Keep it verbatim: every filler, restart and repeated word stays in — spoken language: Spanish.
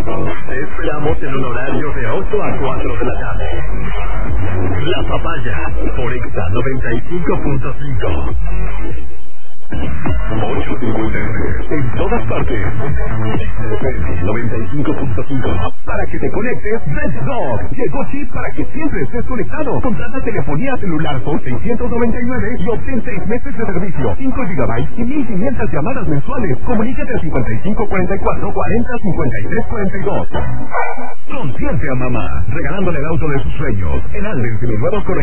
Te esperamos en un horario de ocho a cuatro de la tarde. La Papaya, por Exa noventa y cinco punto cinco. ocho cincuenta en todas partes. noventa y cinco punto cinco. Para que te conectes, Red Dog. Llegó chip para que siempre estés conectado. Contrata telefonía celular por seiscientos noventa y nueve y obtén seis meses de servicio, cinco gigabytes y mil quinientas llamadas mensuales. Comunícate al cincuenta y cinco cuarenta y cuatro cuarenta cincuenta y tres cuarenta y dos. Consiente a mamá, regalándole el auto de sus sueños. En Alden, sin los nuevos corregidores.